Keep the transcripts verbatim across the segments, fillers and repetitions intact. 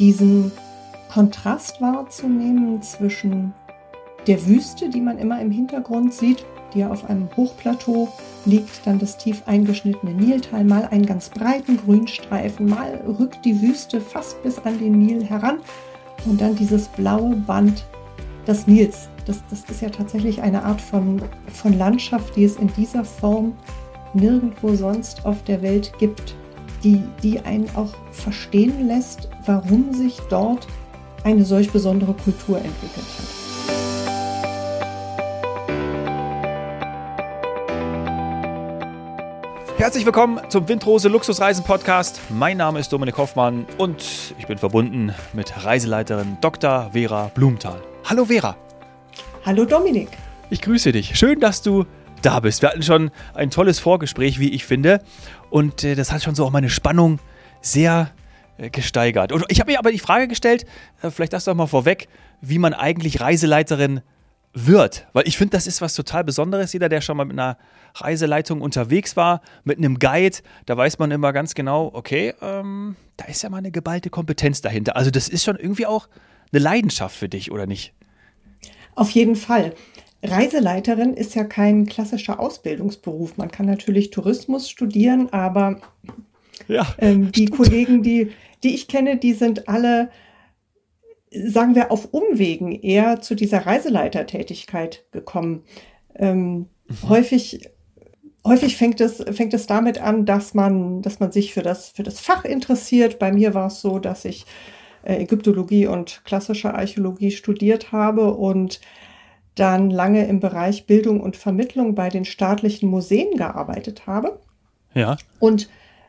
diesen Kontrast wahrzunehmen zwischen der Wüste, die man immer im Hintergrund sieht, die ja auf einem Hochplateau liegt, dann das tief eingeschnittene Niltal, mal einen ganz breiten Grünstreifen, mal rückt die Wüste fast bis an den Nil heran und dann dieses blaue Band des Nils. Das, das ist ja tatsächlich eine Art von, von Landschaft, die es in dieser Form nirgendwo sonst auf der Welt gibt, die, die einen auch verstehen lässt, warum sich dort eine solch besondere Kultur entwickelt hat. Herzlich willkommen zum Windrose Luxusreisen Podcast. Mein Name ist Dominik Hoffmann und ich bin verbunden mit Reiseleiterin Doktor Vera Blumenthal. Hallo Vera. Hallo Dominik. Ich grüße dich. Schön, dass du da bist. Wir hatten schon ein tolles Vorgespräch, wie ich finde. Und äh, das hat schon so auch meine Spannung sehr äh, gesteigert. Und ich habe mir aber die Frage gestellt, äh, vielleicht das doch mal vorweg, wie man eigentlich Reiseleiterin wird. Weil ich finde, das ist was total Besonderes. Jeder, der schon mal mit einer Reiseleitung unterwegs war, mit einem Guide, da weiß man immer ganz genau, okay, ähm, da ist ja mal eine geballte Kompetenz dahinter. Also das ist schon irgendwie auch eine Leidenschaft für dich, oder nicht? Auf jeden Fall. Reiseleiterin ist ja kein klassischer Ausbildungsberuf. Man kann natürlich Tourismus studieren, aber ja, ähm, die Kollegen, die, die ich kenne, die sind alle, sagen wir, auf Umwegen eher zu dieser Reiseleitertätigkeit gekommen. Ähm, mhm. Häufig, häufig fängt es, fängt es damit an, dass man, dass man sich für das, für das Fach interessiert. Bei mir war es so, dass ich äh, Ägyptologie und klassische Archäologie studiert habe und dann lange im Bereich Bildung und Vermittlung bei den staatlichen Museen gearbeitet habe. Ja. Und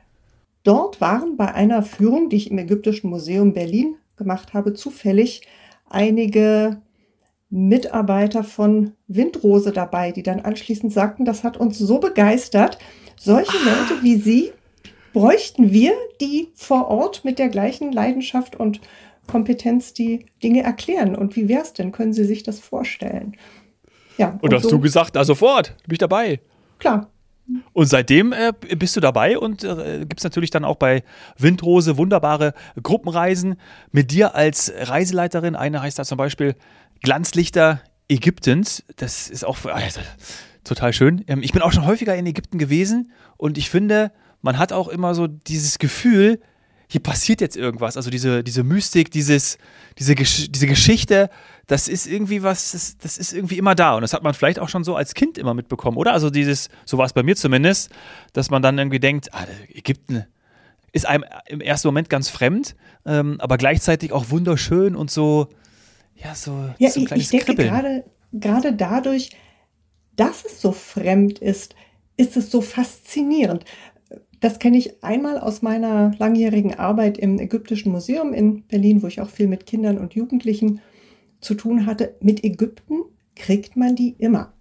dort waren bei einer Führung, die ich im Ägyptischen Museum Berlin gemacht habe, zufällig einige Mitarbeiter von Windrose dabei, die dann anschließend sagten, das hat uns so begeistert. Solche ah. Leute wie Sie bräuchten wir, die vor Ort mit der gleichen Leidenschaft und Kompetenz die Dinge erklären. Und wie wäre es denn? Können Sie sich das vorstellen? Ja, und, und hast so, du gesagt, na sofort, bin ich dabei. Klar. Und seitdem äh, bist du dabei und äh, gibt es natürlich dann auch bei Windrose wunderbare Gruppenreisen mit dir als Reiseleiterin. Eine heißt da zum Beispiel Glanzlichter Ägyptens. Das ist auch also, total schön. Ähm, ich bin auch schon häufiger in Ägypten gewesen und ich finde, man hat auch immer so dieses Gefühl, hier passiert jetzt irgendwas. Also diese, diese Mystik, dieses, diese, Gesch- diese Geschichte, das ist irgendwie was, das, das ist irgendwie immer da. Und das hat man vielleicht auch schon so als Kind immer mitbekommen, oder? Also dieses, so war es bei mir zumindest, dass man dann irgendwie denkt, ah, Ägypten ist einem im ersten Moment ganz fremd, ähm, aber gleichzeitig auch wunderschön und so, ja, so, ja, so ein kleines ich denke, Kribbeln. Gerade, gerade dadurch, dass es so fremd ist, ist es so faszinierend. Das kenne ich einmal aus meiner langjährigen Arbeit im Ägyptischen Museum in Berlin, wo ich auch viel mit Kindern und Jugendlichen zu tun hatte. Mit Ägypten kriegt man die immer.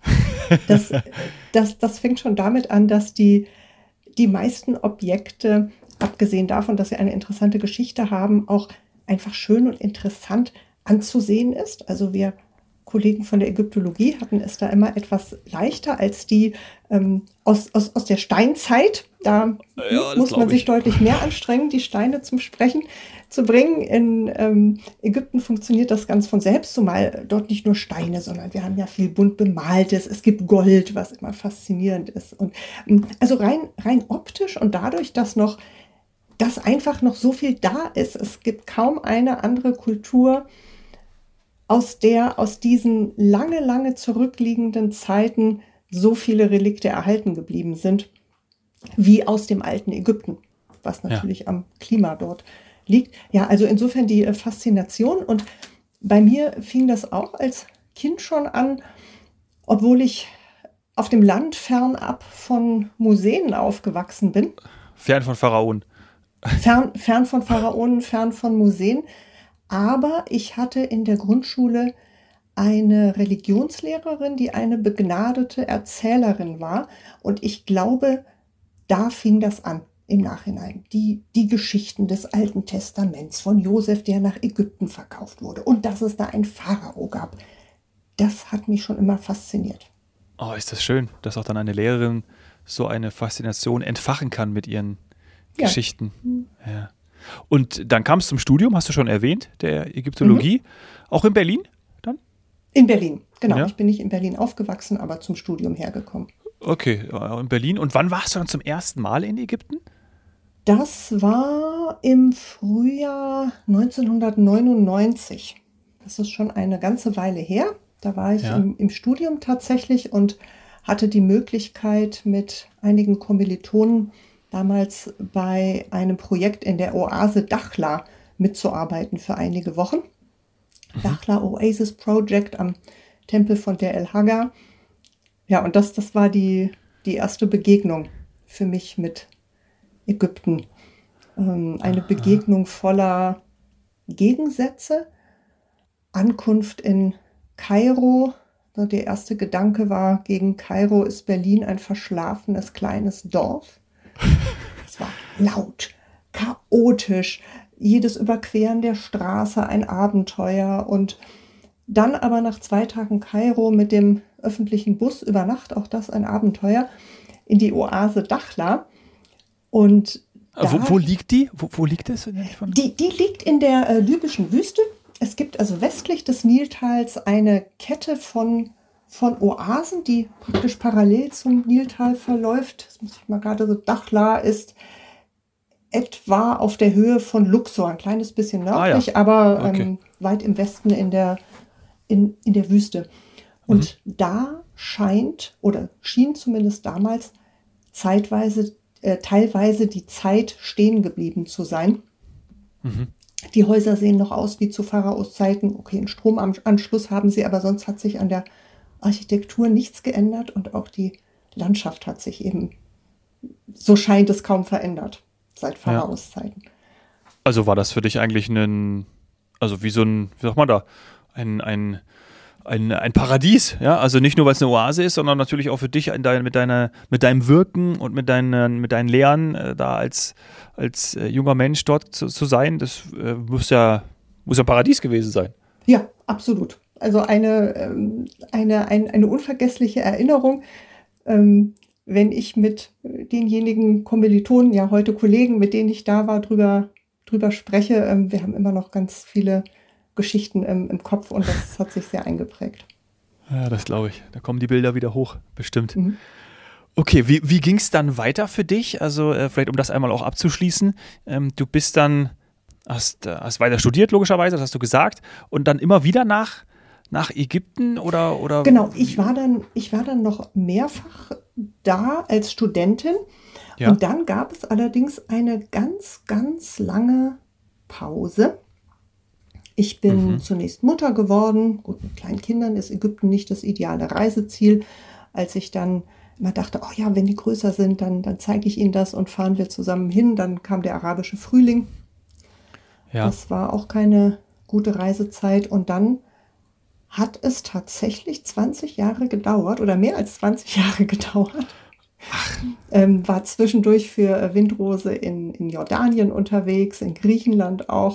Das, das, das fängt schon damit an, dass die, die meisten Objekte, abgesehen davon, dass sie eine interessante Geschichte haben, auch einfach schön und interessant anzusehen ist. Also wir Kollegen von der Ägyptologie hatten es da immer etwas leichter als die ähm, aus, aus, aus der Steinzeit. Da ja, muss man sich deutlich mehr anstrengen, die Steine zum Sprechen zu bringen. In ähm, Ägypten funktioniert das ganz von selbst, zumal dort nicht nur Steine, sondern wir haben ja viel bunt bemaltes. Es gibt Gold, was immer faszinierend ist. Und ähm, also rein, rein optisch und dadurch, dass noch, dass einfach noch so viel da ist. Es gibt kaum eine andere Kultur, aus der aus diesen lange, lange zurückliegenden Zeiten so viele Relikte erhalten geblieben sind, wie aus dem alten Ägypten, was natürlich ja. am Klima dort liegt. Ja, also insofern die äh, Faszination. Und bei mir fing das auch als Kind schon an, obwohl ich auf dem Land fernab von Museen aufgewachsen bin. Fern von Pharaonen. Fern, fern von Pharaonen, fern von Museen. Aber ich hatte in der Grundschule eine Religionslehrerin, die eine begnadete Erzählerin war. Und ich glaube, da fing das an im Nachhinein. Die, die Geschichten des Alten Testaments von Josef, der nach Ägypten verkauft wurde. Und dass es da einen Pharao gab. Das hat mich schon immer fasziniert. Oh, ist das schön, dass auch dann eine Lehrerin so eine Faszination entfachen kann mit ihren ja. Geschichten. Ja. Und dann kam es zum Studium, hast du schon erwähnt, der Ägyptologie, mhm. auch in Berlin dann? In Berlin, genau. Ja. Ich bin nicht in Berlin aufgewachsen, aber zum Studium hergekommen. Okay, in Berlin. Und wann warst du dann zum ersten Mal in Ägypten? Das war im Frühjahr neunzehnhundertneunundneunzig. Das ist schon eine ganze Weile her. Da war ich ja. im, im Studium tatsächlich und hatte die Möglichkeit, mit einigen Kommilitonen damals bei einem Projekt in der Oase Dakhla mitzuarbeiten für einige Wochen. Mhm. Dakhla Oasis Project am Tempel von Der El Haga. Ja, und das, das war die, die erste Begegnung für mich mit Ägypten. Ähm, eine Begegnung voller Gegensätze. Ankunft in Kairo. Der erste Gedanke war, gegen Kairo ist Berlin ein verschlafenes kleines Dorf. Es war laut, chaotisch, jedes Überqueren der Straße ein Abenteuer. Und dann aber nach zwei Tagen Kairo mit dem öffentlichen Bus über Nacht, auch das ein Abenteuer, in die Oase Dakhla. Und da, wo, wo liegt die? Wo, wo liegt das? Die, die liegt in der äh, libyschen Wüste. Es gibt also westlich des Niltals eine Kette von, von Oasen, die praktisch parallel zum Niltal verläuft. Das muss ich mal gerade so, Dakhla ist etwa auf der Höhe von Luxor, ein kleines bisschen nördlich, ah, ja. aber okay. ähm, weit im Westen in der, in, in der Wüste. Und mhm. da scheint, oder schien zumindest damals, zeitweise, äh, teilweise die Zeit stehen geblieben zu sein. Mhm. Die Häuser sehen noch aus wie zu Pharaos Zeiten. Okay, einen Stromanschluss haben sie, aber sonst hat sich an der Architektur nichts geändert und auch die Landschaft hat sich eben, so scheint es, kaum verändert seit Pharaos ja. Zeiten. Also war das für dich eigentlich ein, also wie so ein, wie sagt man da, ein, ein, ein, ein Paradies, ja? Also nicht nur, weil es eine Oase ist, sondern natürlich auch für dich in dein, mit, deiner, mit deinem Wirken und mit deinen, mit deinen Lehren äh, da als, als äh, junger Mensch dort zu, zu sein. Das äh, muss ja, muss ja ein Paradies gewesen sein. Ja, absolut. Also eine, ähm, eine, ein, eine unvergessliche Erinnerung, ähm, wenn ich mit denjenigen Kommilitonen, ja heute Kollegen, mit denen ich da war, drüber, drüber spreche. Ähm, wir haben immer noch ganz viele Geschichten im, im Kopf und das hat sich sehr eingeprägt. Ja, das glaube ich. Da kommen die Bilder wieder hoch, bestimmt. Mhm. Okay, wie, wie ging es dann weiter für dich? Also äh, vielleicht, um das einmal auch abzuschließen. Ähm, du bist dann, hast, hast weiter studiert, logischerweise, das hast du gesagt, und dann immer wieder nach, nach Ägypten oder, oder? Genau, ich war dann, ich war dann noch mehrfach da als Studentin. Ja. Und dann gab es allerdings eine ganz, ganz lange Pause. Ich bin mhm. zunächst Mutter geworden. Gut, mit kleinen Kindern ist Ägypten nicht das ideale Reiseziel. Als ich dann immer dachte, oh ja, wenn die größer sind, dann, dann zeige ich ihnen das und fahren wir zusammen hin. Dann kam der arabische Frühling. Ja. Das war auch keine gute Reisezeit. Und dann hat es tatsächlich zwanzig Jahre gedauert oder mehr als zwanzig Jahre gedauert. Ähm, war zwischendurch für Windrose in, in Jordanien unterwegs, in Griechenland auch.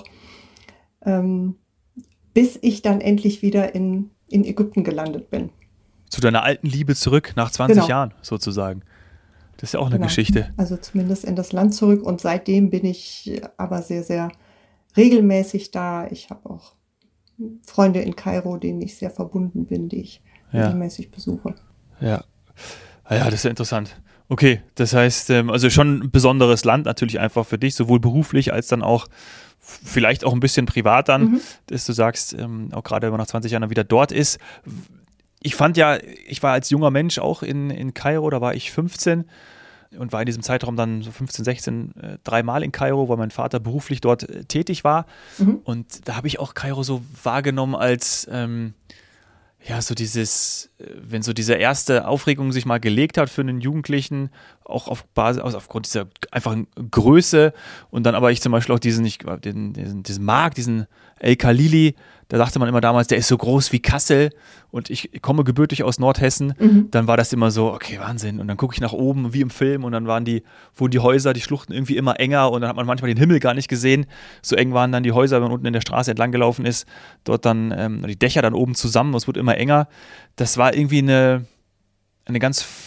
Ähm, bis ich dann endlich wieder in, in Ägypten gelandet bin. Zu deiner alten Liebe zurück, nach zwanzig genau. Jahren sozusagen. Das ist ja auch eine genau. Geschichte. Also zumindest in das Land zurück und seitdem bin ich aber sehr, sehr regelmäßig da. Ich habe auch Freunde in Kairo, denen ich sehr verbunden bin, die ich ja. regelmäßig besuche. Ja. Ja, das ist ja interessant. Okay, das heißt, also schon ein besonderes Land natürlich einfach für dich, sowohl beruflich als dann auch vielleicht auch ein bisschen privat dann, mhm. dass du sagst, ähm, auch gerade wenn man nach zwanzig Jahren wieder dort ist. Ich fand ja, ich war als junger Mensch auch in, in Kairo, da war ich fünfzehn und war in diesem Zeitraum dann so fünfzehn, sechzehn äh, dreimal in Kairo, weil mein Vater beruflich dort äh, tätig war. Mhm. Und da habe ich auch Kairo so wahrgenommen als ähm, ja, so dieses, wenn so diese erste Aufregung sich mal gelegt hat für einen Jugendlichen, auch auf Basis, also aufgrund dieser einfachen Größe und dann aber ich zum Beispiel auch diesen, ich, den, diesen, diesen Markt, diesen El Khalili, da dachte man immer damals, der ist so groß wie Kassel und ich komme gebürtig aus Nordhessen, mhm. dann war das immer so, okay, Wahnsinn und dann gucke ich nach oben, wie im Film und dann waren die, wurden die Häuser, die Schluchten irgendwie immer enger und dann hat man manchmal den Himmel gar nicht gesehen, so eng waren dann die Häuser, wenn man unten in der Straße entlang gelaufen ist, dort dann ähm, die Dächer dann oben zusammen, es wurde immer enger, das war irgendwie eine, eine ganz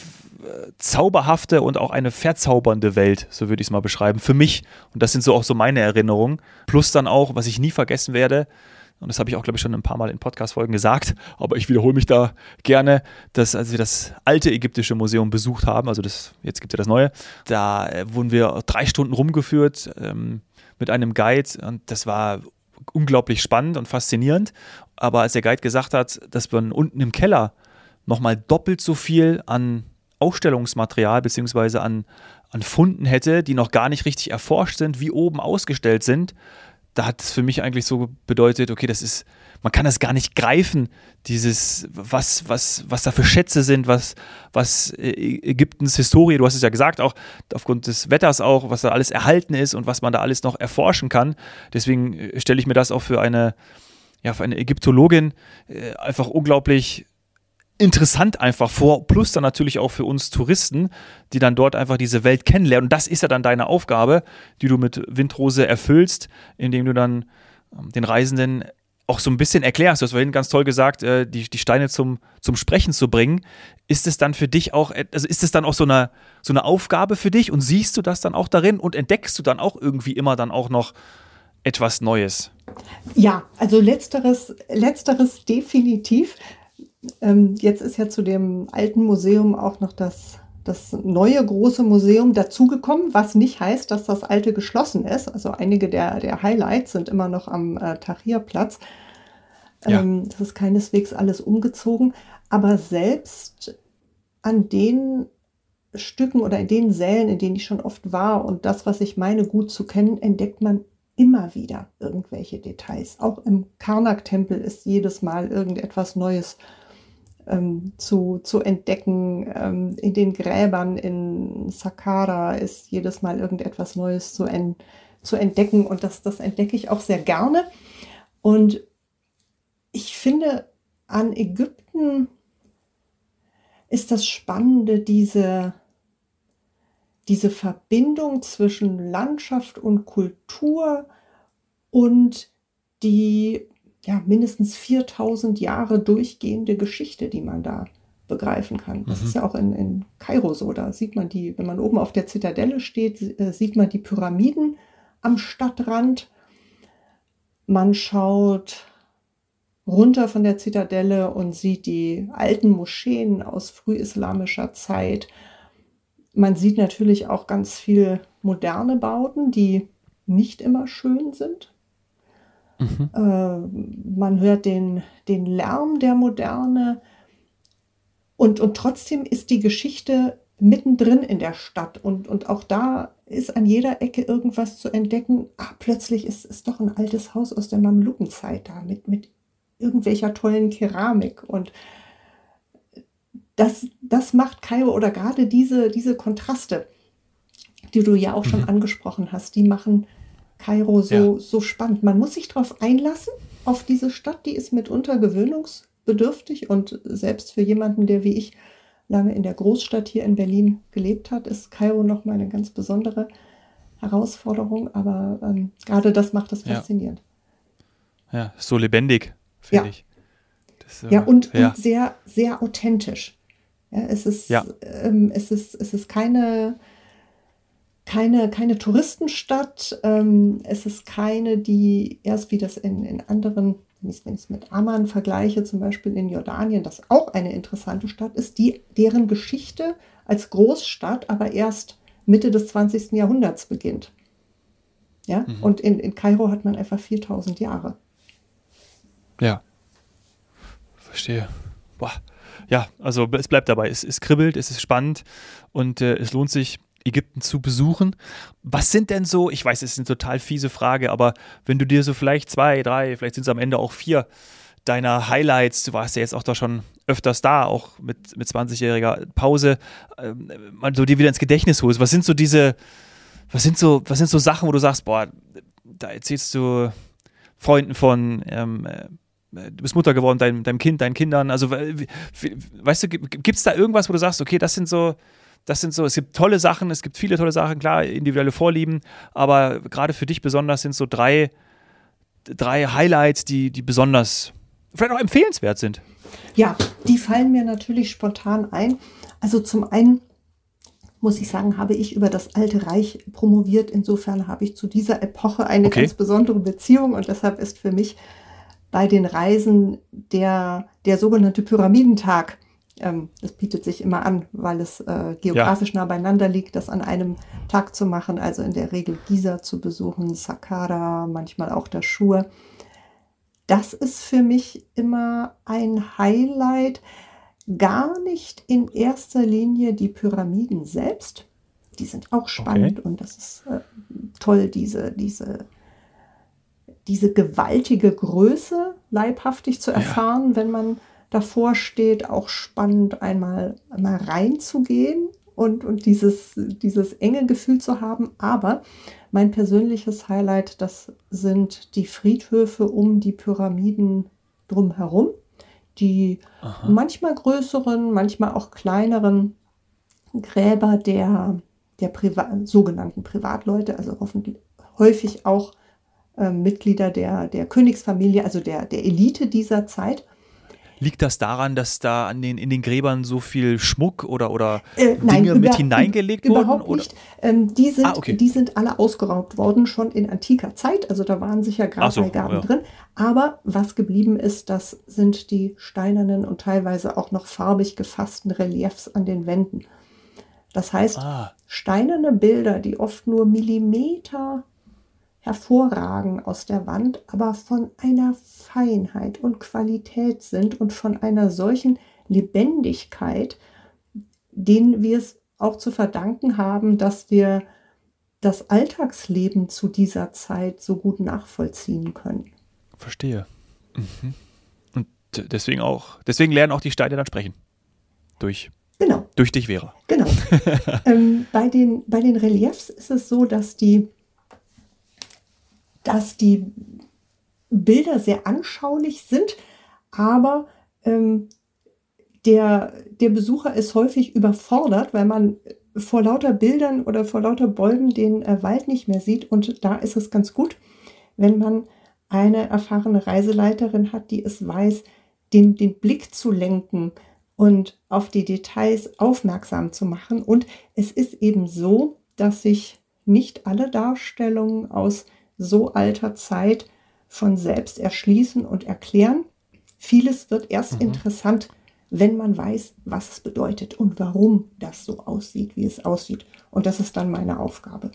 zauberhafte und auch eine verzaubernde Welt, so würde ich es mal beschreiben, für mich. Und das sind so auch so meine Erinnerungen. Plus dann auch, was ich nie vergessen werde, und das habe ich auch, glaube ich, schon ein paar Mal in Podcast-Folgen gesagt, aber ich wiederhole mich da gerne, dass als wir das alte ägyptische Museum besucht haben, also das, jetzt gibt es ja das neue, da äh, wurden wir drei Stunden rumgeführt ähm, mit einem Guide und das war unglaublich spannend und faszinierend. Aber als der Guide gesagt hat, dass man unten im Keller nochmal doppelt so viel an Ausstellungsmaterial beziehungsweise an, an Funden hätte, die noch gar nicht richtig erforscht sind, wie oben ausgestellt sind, da hat es für mich eigentlich so bedeutet, okay, das ist, man kann das gar nicht greifen, dieses, was, was, was da für Schätze sind, was, was Ägyptens Historie, du hast es ja gesagt, auch aufgrund des Wetters auch, was da alles erhalten ist und was man da alles noch erforschen kann. Deswegen stelle ich mir das auch für eine, ja, für eine Ägyptologin äh, einfach unglaublich interessant einfach vor, plus dann natürlich auch für uns Touristen, die dann dort einfach diese Welt kennenlernen. Und das ist ja dann deine Aufgabe, die du mit Windrose erfüllst, indem du dann ähm, den Reisenden auch so ein bisschen erklärst. Du hast vorhin ganz toll gesagt, äh, die, die Steine zum, zum Sprechen zu bringen. Ist es dann für dich auch, also ist es dann auch so eine, so eine Aufgabe für dich und siehst du das dann auch darin und entdeckst du dann auch irgendwie immer dann auch noch etwas Neues? Ja, also letzteres, letzteres definitiv. Ähm, jetzt ist ja zu dem alten Museum auch noch das, das neue große Museum dazugekommen, was nicht heißt, dass das alte geschlossen ist. Also einige der, der Highlights sind immer noch am äh, Tahrirplatz. Ähm, ja. Das ist keineswegs alles umgezogen. Aber selbst an den Stücken oder in den Sälen, in denen ich schon oft war und das, was ich meine, gut zu kennen, entdeckt man immer wieder irgendwelche Details. Auch im Karnak-Tempel ist jedes Mal irgendetwas Neues ähm, zu, zu entdecken. Ähm, in den Gräbern in Saqqara ist jedes Mal irgendetwas Neues zu, en, zu entdecken. Und das, das entdecke ich auch sehr gerne. Und ich finde, an Ägypten ist das Spannende, diese diese Verbindung zwischen Landschaft und Kultur und die ja, mindestens viertausend Jahre durchgehende Geschichte, die man da begreifen kann. Das mhm. ist ja auch in, in Kairo so. Da sieht man die, wenn man oben auf der Zitadelle steht, sieht man die Pyramiden am Stadtrand. Man schaut runter von der Zitadelle und sieht die alten Moscheen aus frühislamischer Zeit. Man sieht natürlich auch ganz viel moderne Bauten, die nicht immer schön sind. Mhm. Äh, man hört den, den Lärm der Moderne und, und trotzdem ist die Geschichte mittendrin in der Stadt und, und auch da ist an jeder Ecke irgendwas zu entdecken. Ah, plötzlich ist, ist doch ein altes Haus aus der Mamlukenzeit da mit, mit irgendwelcher tollen Keramik und Das, das macht Kairo oder gerade diese, diese Kontraste, die du ja auch schon mhm. angesprochen hast, die machen Kairo so, ja. so spannend. Man muss sich darauf einlassen, auf diese Stadt, die ist mitunter gewöhnungsbedürftig und selbst für jemanden, der wie ich lange in der Großstadt hier in Berlin gelebt hat, ist Kairo nochmal eine ganz besondere Herausforderung, aber ähm, gerade das macht es faszinierend. Ja, ja, so lebendig, finde ja. ich. Das, äh, ja, und, ja, und sehr, sehr authentisch. Ja, es ist, ja. ähm, es ist, es ist keine, keine, keine Touristenstadt. Ähm, es ist keine, die erst wie das in, in anderen, wenn ich es mit Amman vergleiche, zum Beispiel in Jordanien, das auch eine interessante Stadt ist, die, deren Geschichte als Großstadt aber erst Mitte des zwanzigsten Jahrhunderts beginnt. Ja? Mhm. Und in, in Kairo hat man einfach viertausend Jahre. Ja, verstehe. Boah. Ja, also es bleibt dabei. Es, es kribbelt, es ist spannend und äh, es lohnt sich, Ägypten zu besuchen. Was sind denn so, ich weiß, es ist eine total fiese Frage, aber wenn du dir so vielleicht zwei, drei, vielleicht sind es am Ende auch vier deiner Highlights, du warst ja jetzt auch da schon öfters da, auch mit, mit zwanzigjähriger Pause, äh, mal so dir wieder ins Gedächtnis holst. Was sind so diese, was sind so, was sind so Sachen, wo du sagst, boah, da erzählst du Freunden von, ähm, du bist Mutter geworden, dein, deinem Kind, deinen Kindern, also weißt du, gibt es da irgendwas, wo du sagst, okay, das sind so, das sind so, es gibt tolle Sachen, es gibt viele tolle Sachen, klar, individuelle Vorlieben, aber gerade für dich besonders sind so drei, drei Highlights, die, die besonders, vielleicht auch empfehlenswert sind. Ja, die fallen mir natürlich spontan ein. Also zum einen muss ich sagen, habe ich über das Alte Reich promoviert. Insofern habe ich zu dieser Epoche eine Okay. ganz besondere Beziehung und deshalb ist für mich bei den Reisen der, der sogenannte Pyramidentag, ähm, das bietet sich immer an, weil es äh, geografisch nah beieinander liegt, das an einem Tag zu machen, also in der Regel Giza zu besuchen, Saqqara, manchmal auch Dashur. Das ist für mich immer ein Highlight. Gar nicht in erster Linie die Pyramiden selbst. Die sind auch spannend Okay. und das ist äh, toll, diese, diese, diese gewaltige Größe leibhaftig zu Ja. erfahren, wenn man davor steht. Auch spannend, einmal, einmal reinzugehen und, und dieses, dieses enge Gefühl zu haben. Aber mein persönliches Highlight, das sind die Friedhöfe um die Pyramiden drumherum. Die Aha. manchmal größeren, manchmal auch kleineren Gräber der, der Priva- sogenannten Privatleute, also hoffentlich, häufig auch äh, Mitglieder der, der Königsfamilie, also der, der Elite dieser Zeit. Liegt das daran, dass da an den, in den Gräbern so viel Schmuck oder, oder Äh, nein, Dinge mit über- hineingelegt ü- wurden? Überhaupt Oder? nicht. Ähm, die, sind, Ah, okay. die sind alle ausgeraubt worden, schon in antiker Zeit. Also da waren sicher Ach so, Grabbeigaben ja. drin. Aber was geblieben ist, das sind die steinernen und teilweise auch noch farbig gefassten Reliefs an den Wänden. Das heißt, Ah, steinerne Bilder, die oft nur Millimeter hervorragen aus der Wand, aber von einer Feinheit und Qualität sind und von einer solchen Lebendigkeit, denen wir es auch zu verdanken haben, dass wir das Alltagsleben zu dieser Zeit so gut nachvollziehen können. verstehe. Mhm. Und deswegen auch, deswegen lernen auch die Steine dann sprechen. Durch, Genau, durch dich, Vera. genau. ähm, bei den, bei den Reliefs ist es so, dass die, dass die Bilder sehr anschaulich sind, aber ähm, der, der Besucher ist häufig überfordert, weil man vor lauter Bildern oder vor lauter Bäumen den äh, Wald nicht mehr sieht. Und da ist es ganz gut, wenn man eine erfahrene Reiseleiterin hat, die es weiß, den, den Blick zu lenken und auf die Details aufmerksam zu machen. Und es ist eben so, dass sich nicht alle Darstellungen aus so alter Zeit von selbst erschließen und erklären. Vieles wird erst Mhm. interessant, wenn man weiß, was es bedeutet und warum das so aussieht, wie es aussieht. Und das ist dann meine Aufgabe.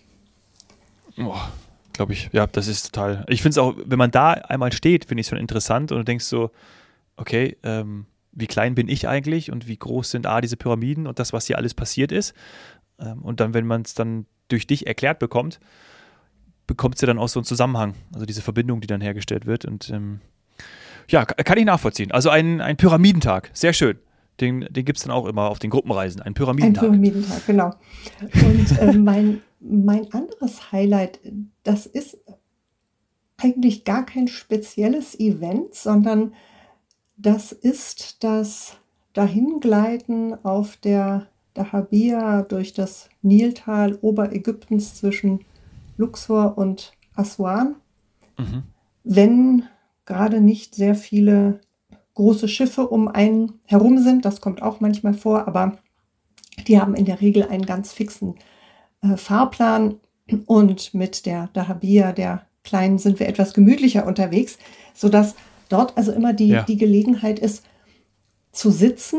Oh, glaube ich, ja, das ist total. Ich finde es auch, wenn man da einmal steht, finde ich es schon interessant und du denkst so, okay, ähm, wie klein bin ich eigentlich und wie groß sind A, diese Pyramiden und das, was hier alles passiert ist. Ähm, und dann, wenn man es dann durch dich erklärt bekommt, bekommt sie dann auch so einen Zusammenhang, also diese Verbindung, die dann hergestellt wird. Und ähm, ja, ka- kann ich nachvollziehen. Also ein, ein Pyramidentag, sehr schön. Den, den gibt es dann auch immer auf den Gruppenreisen, ein Ein Pyramidentag. Pyramidentag, genau. Und äh, mein, mein anderes Highlight, das ist eigentlich gar kein spezielles Event, sondern das ist das Dahingleiten auf der Dahabia durch das Niltal Oberägyptens zwischen Luxor und Aswan, Mhm. wenn gerade nicht sehr viele große Schiffe um einen herum sind. Das kommt auch manchmal vor, aber die haben in der Regel einen ganz fixen äh, Fahrplan. Und mit der Dahabia, der Kleinen, sind wir etwas gemütlicher unterwegs, sodass dort also immer die, Ja. die Gelegenheit ist, zu sitzen,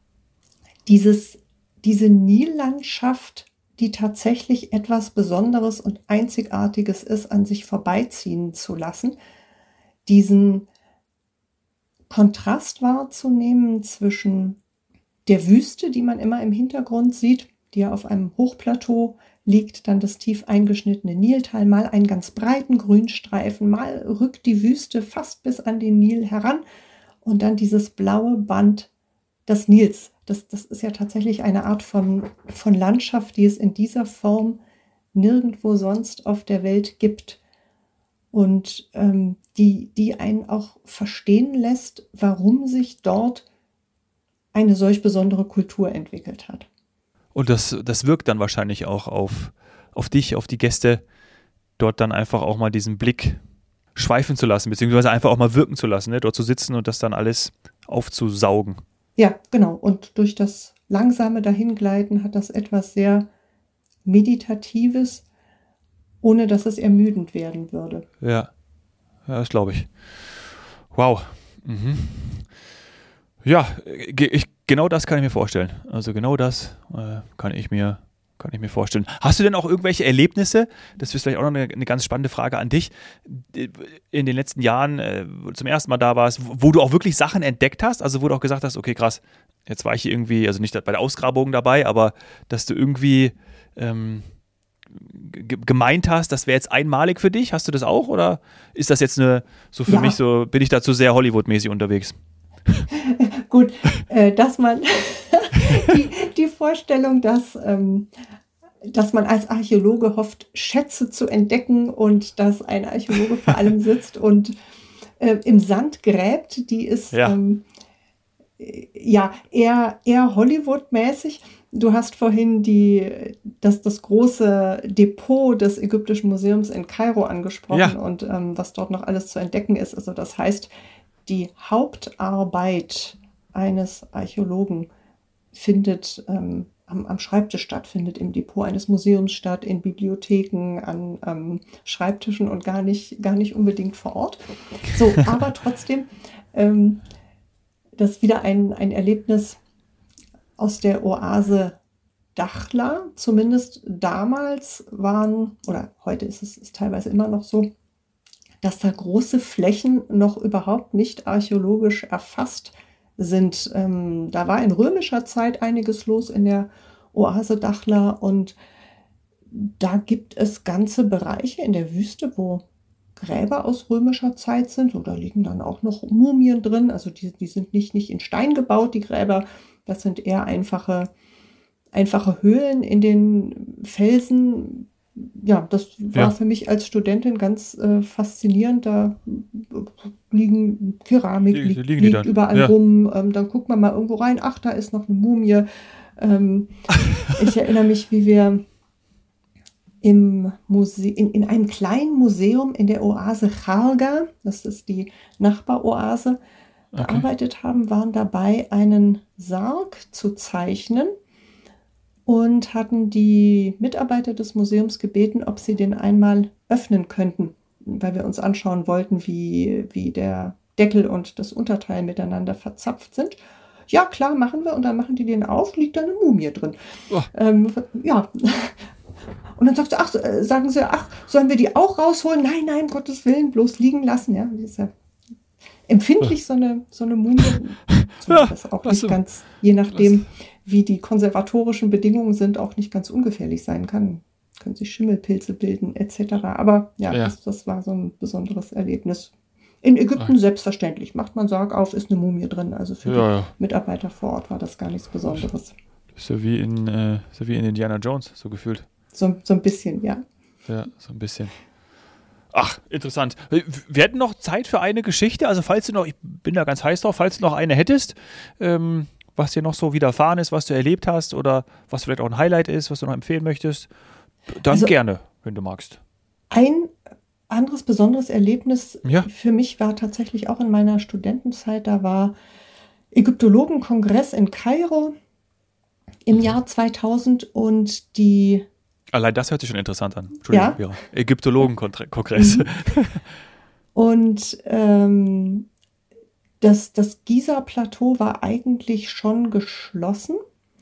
dieses, diese Nillandschaft, die tatsächlich etwas Besonderes und Einzigartiges ist, an sich vorbeiziehen zu lassen, diesen Kontrast wahrzunehmen zwischen der Wüste, die man immer im Hintergrund sieht, die ja auf einem Hochplateau liegt, dann das tief eingeschnittene Niltal, mal einen ganz breiten Grünstreifen, mal rückt die Wüste fast bis an den Nil heran und dann dieses blaue Band des Nils. Das, das ist ja tatsächlich eine Art von, von Landschaft, die es in dieser Form nirgendwo sonst auf der Welt gibt. Und ähm, die, die einen auch verstehen lässt, warum sich dort eine solch besondere Kultur entwickelt hat. Und das, das wirkt dann wahrscheinlich auch auf, auf dich, auf die Gäste, dort dann einfach auch mal diesen Blick schweifen zu lassen, beziehungsweise einfach auch mal wirken zu lassen, ne? Dort zu sitzen und das dann alles aufzusaugen. Ja, genau. Und durch das langsame Dahingleiten hat das etwas sehr Meditatives, ohne dass es ermüdend werden würde. Ja, ja, das glaube ich. Wow. Mhm. Ja, ich, genau das kann ich mir vorstellen. Also genau das äh, kann ich mir Kann ich mir vorstellen. Hast du denn auch irgendwelche Erlebnisse, das ist vielleicht auch noch eine, eine ganz spannende Frage an dich, in den letzten Jahren, äh, wo du zum ersten Mal da warst, wo du auch wirklich Sachen entdeckt hast, also wo du auch gesagt hast, okay krass, jetzt war ich hier irgendwie, also nicht bei der Ausgrabung dabei, aber dass du irgendwie ähm, g- gemeint hast, das wäre jetzt einmalig für dich, hast du das auch oder ist das jetzt eine, so für Ja. mich so, bin ich dazu sehr Hollywood-mäßig unterwegs? Gut, äh, dass man die, die Vorstellung, dass, ähm, dass man als Archäologe hofft, Schätze zu entdecken und dass ein Archäologe vor allem sitzt und äh, im Sand gräbt, die ist Ja. ähm, äh, ja eher, eher Hollywood-mäßig. Du hast vorhin die, das, das große Depot des Ägyptischen Museums in Kairo angesprochen Ja. und ähm, was dort noch alles zu entdecken ist. Also das heißt, die Hauptarbeit eines Archäologen findet ähm, am, am Schreibtisch statt, findet im Depot eines Museums statt, in Bibliotheken, an ähm, Schreibtischen und gar nicht, gar nicht unbedingt vor Ort. So, aber trotzdem, ähm, das ist wieder ein, ein Erlebnis aus der Oase Dakhla. Zumindest damals waren, oder heute ist es ist teilweise immer noch so, dass da große Flächen noch überhaupt nicht archäologisch erfasst sind. Ähm, da war in römischer Zeit einiges los in der Oase Dakhla und da gibt es ganze Bereiche in der Wüste, wo Gräber aus römischer Zeit sind und da liegen dann auch noch Mumien drin. Also die, die sind nicht, nicht in Stein gebaut, die Gräber. Das sind eher einfache, einfache Höhlen in den Felsen. Ja, das war Ja. für mich als Studentin ganz äh, faszinierend. Da liegen Keramik, Die- die liegt, liegen die liegt dann. überall Ja. rum. Ähm, dann guckt man mal irgendwo rein. Ach, da ist noch eine Mumie. Ähm, ich erinnere mich, wie wir im Muse in, in einem kleinen Museum in der Oase Kharga, das ist die Nachbaroase, Okay. gearbeitet haben, waren dabei, einen Sarg zu zeichnen und hatten die Mitarbeiter des Museums gebeten, ob sie den einmal öffnen könnten, weil wir uns anschauen wollten, wie, wie der Deckel und das Unterteil miteinander verzapft sind. Ja, klar, machen wir. Und dann machen die den auf, liegt da eine Mumie drin. Oh. Ähm, ja. Und dann sagt sie, ach, äh, sagen sie, ach, sollen wir die auch rausholen? Nein, nein, um Gottes Willen, bloß liegen lassen. Ja, die ist ja empfindlich, so eine, so eine Mumie. So, Ja, das auch was nicht so- ganz, je nachdem, wie die konservatorischen Bedingungen sind, auch nicht ganz ungefährlich sein kann. Können sich Schimmelpilze bilden, et cetera. Aber ja, Ja. Das, das war so ein besonderes Erlebnis. In Ägypten selbstverständlich. Macht man Sarg auf, ist eine Mumie drin. Also für Ja, die ja. Mitarbeiter vor Ort war das gar nichts Besonderes. Ist ja wie in, äh, ist ja wie in Indiana Jones, so gefühlt. So, so ein bisschen, ja. Ja, so ein bisschen. Ach, interessant. Wir hätten noch Zeit für eine Geschichte. Also falls du noch, ich bin da ganz heiß drauf, falls du noch eine hättest, ähm, was dir noch so widerfahren ist, was du erlebt hast oder was vielleicht auch ein Highlight ist, was du noch empfehlen möchtest, dann Also- gerne, wenn du magst. Ein anderes besonderes Erlebnis Ja. für mich war tatsächlich auch in meiner Studentenzeit, da war Ägyptologenkongress in Kairo im Jahr zweitausend und die, Allein das hört sich schon interessant an. Entschuldigung, Ja. Vera. Ägyptologen-Kongress. Mhm. und ähm, das, das Giza-Plateau war eigentlich schon geschlossen.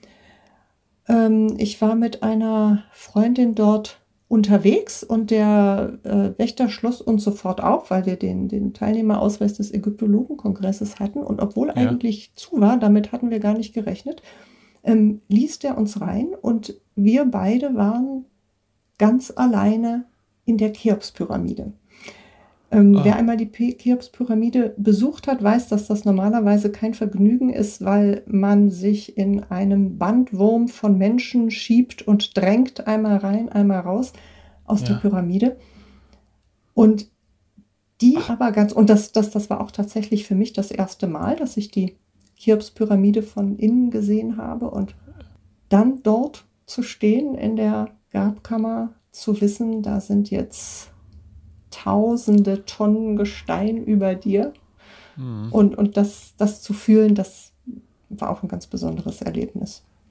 Ähm, ich war mit einer Freundin dort unterwegs und der äh, Wächter schloss uns sofort auf, weil wir den, den Teilnehmerausweis des Ägyptologenkongresses hatten. Und obwohl Ja. eigentlich zu war, damit hatten wir gar nicht gerechnet, ähm, ließ der uns rein und wir beide waren ganz alleine in der Cheops-Pyramide. Ähm, Ah. Wer einmal die P- Cheops-Pyramide besucht hat, weiß, dass das normalerweise kein Vergnügen ist, weil man sich in einem Bandwurm von Menschen schiebt und drängt, einmal rein, einmal raus aus der Ja. Pyramide. Und die aber ganz, und das, das, das war auch tatsächlich für mich das erste Mal, dass ich die Cheops-Pyramide von innen gesehen habe und dann dort zu stehen in der Grabkammer, zu wissen, da sind jetzt tausende Tonnen Gestein über dir Mhm. und, und das, das zu fühlen, das war auch ein ganz besonderes Erlebnis.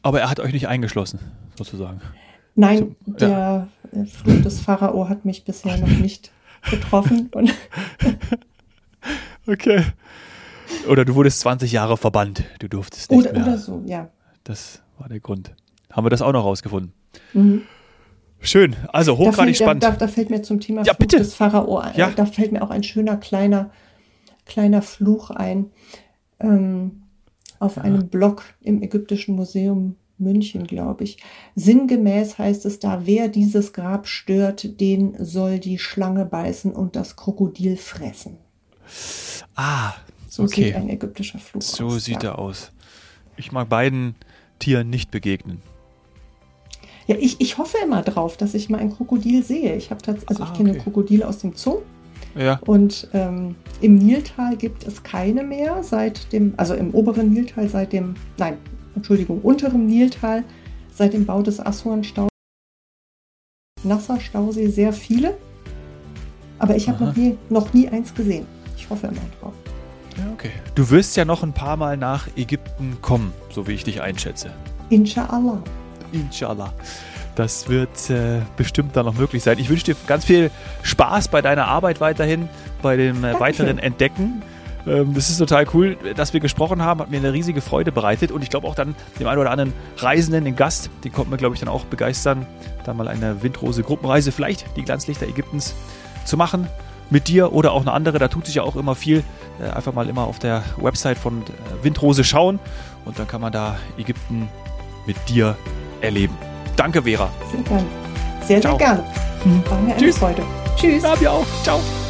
Aber er hat euch nicht eingeschlossen, sozusagen. Nein, So, der ja. Fluch des Pharao hat mich bisher noch nicht getroffen. Und okay. Oder du wurdest zwanzig Jahre verbannt. Du durftest nicht oder, mehr. Oder so, ja. Das war der Grund. Haben wir das auch noch rausgefunden. Mhm. Schön. Also hochgradig da fällt, spannend. Da, da, da fällt mir zum Thema Ja, Fluch bitte. des Pharao ein. Ja. Da fällt mir auch ein schöner kleiner, kleiner Fluch ein. Ähm, auf ja. einem Blog im Ägyptischen Museum München, glaube ich. Sinngemäß heißt es da, wer dieses Grab stört, den soll die Schlange beißen und das Krokodil fressen. Ah, so okay. sieht ein ägyptischer Fluch so aus. So sieht ja. er aus. Ich mag beiden Tieren nicht begegnen. Ja, ich, ich hoffe immer drauf, dass ich mal ein Krokodil sehe. Ich habe tats- also ah, ich kenne okay. Krokodile aus dem Zoo. Ja. Und ähm, im Niltal gibt es keine mehr seit dem, also im oberen Niltal seit dem, nein, Entschuldigung, unteren Niltal seit dem Bau des Assuan-Stausees. Nasser-Stausee sehr viele. Aber ich habe noch nie, noch nie eins gesehen. Ich hoffe immer drauf. Ja, okay. Du wirst ja noch ein paar Mal nach Ägypten kommen, so wie ich dich einschätze. Inshallah. Inshallah. Das wird äh, bestimmt dann noch möglich sein. Ich wünsche dir ganz viel Spaß bei deiner Arbeit weiterhin, bei dem äh, weiteren Entdecken. Ähm, das ist total cool, dass wir gesprochen haben. Hat mir eine riesige Freude bereitet. Und ich glaube auch dann dem einen oder anderen Reisenden, den Gast, den konnten wir, glaube ich, dann auch begeistern, dann mal eine Windrose-Gruppenreise, vielleicht die Glanzlichter Ägyptens zu machen. Mit dir oder auch eine andere, da tut sich ja auch immer viel. Äh, einfach mal immer auf der Website von äh, Windrose schauen und dann kann man da Ägypten mit dir erleben. Danke, Vera. Sehr gerne. Sehr, Ciao. sehr gerne. War mir eine Tschüss. Freude. Tschüss. Ja, wir auch. Ciao.